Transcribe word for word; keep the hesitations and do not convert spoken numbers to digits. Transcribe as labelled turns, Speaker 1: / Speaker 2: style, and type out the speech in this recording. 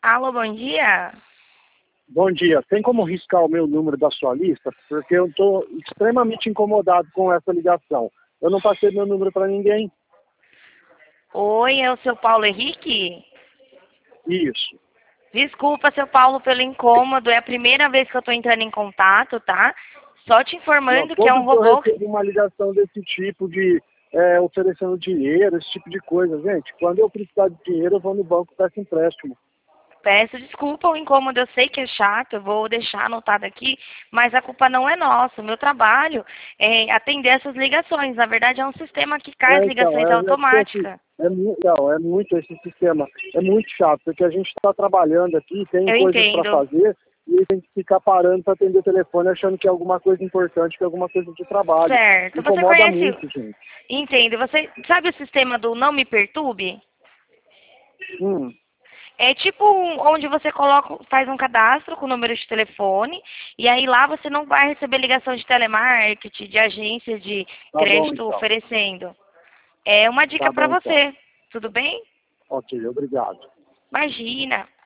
Speaker 1: Alô, bom dia.
Speaker 2: Bom dia. Tem como riscar o meu número da sua lista? Porque eu estou extremamente incomodado com essa ligação. Eu não passei meu número para ninguém.
Speaker 1: Oi, é o seu Paulo Henrique?
Speaker 2: Isso.
Speaker 1: Desculpa, seu Paulo, pelo incômodo. É a primeira vez que eu estou entrando em contato, tá? Só te
Speaker 2: Não,
Speaker 1: informando que é um
Speaker 2: todo dia eu
Speaker 1: robô.
Speaker 2: recebo uma ligação desse tipo de é, oferecendo dinheiro, esse tipo de coisa. Gente, quando eu precisar de dinheiro, eu vou no banco e peço empréstimo.
Speaker 1: Peço desculpa o incômodo, eu sei que é chato, eu vou deixar anotado aqui, mas a culpa não é nossa. O meu trabalho é atender essas ligações. Na verdade, é um sistema que cai as
Speaker 2: É, então,
Speaker 1: ligações
Speaker 2: é, é porque assim,
Speaker 1: automáticas.
Speaker 2: é, mu- não, é muito esse sistema, é muito chato, porque a gente está trabalhando aqui, tem
Speaker 1: Eu
Speaker 2: coisas para
Speaker 1: entendo.
Speaker 2: fazer, e tem que ficar parando para atender o telefone achando que é alguma coisa importante, que é alguma coisa de trabalho.
Speaker 1: Certo. Você
Speaker 2: Incomoda
Speaker 1: conhece.
Speaker 2: muito, gente.
Speaker 1: Entendo. Você sabe o sistema do Não Me Perturbe?
Speaker 2: Hum,
Speaker 1: É tipo um- onde você coloca, faz um cadastro com o número de telefone e aí lá você não vai receber ligação de telemarketing, de agência de
Speaker 2: tá bom
Speaker 1: crédito
Speaker 2: então,
Speaker 1: oferecendo. É uma dica
Speaker 2: tá
Speaker 1: para
Speaker 2: bom então.
Speaker 1: você. Tudo bem?
Speaker 2: Ok, obrigado.
Speaker 1: Imagina.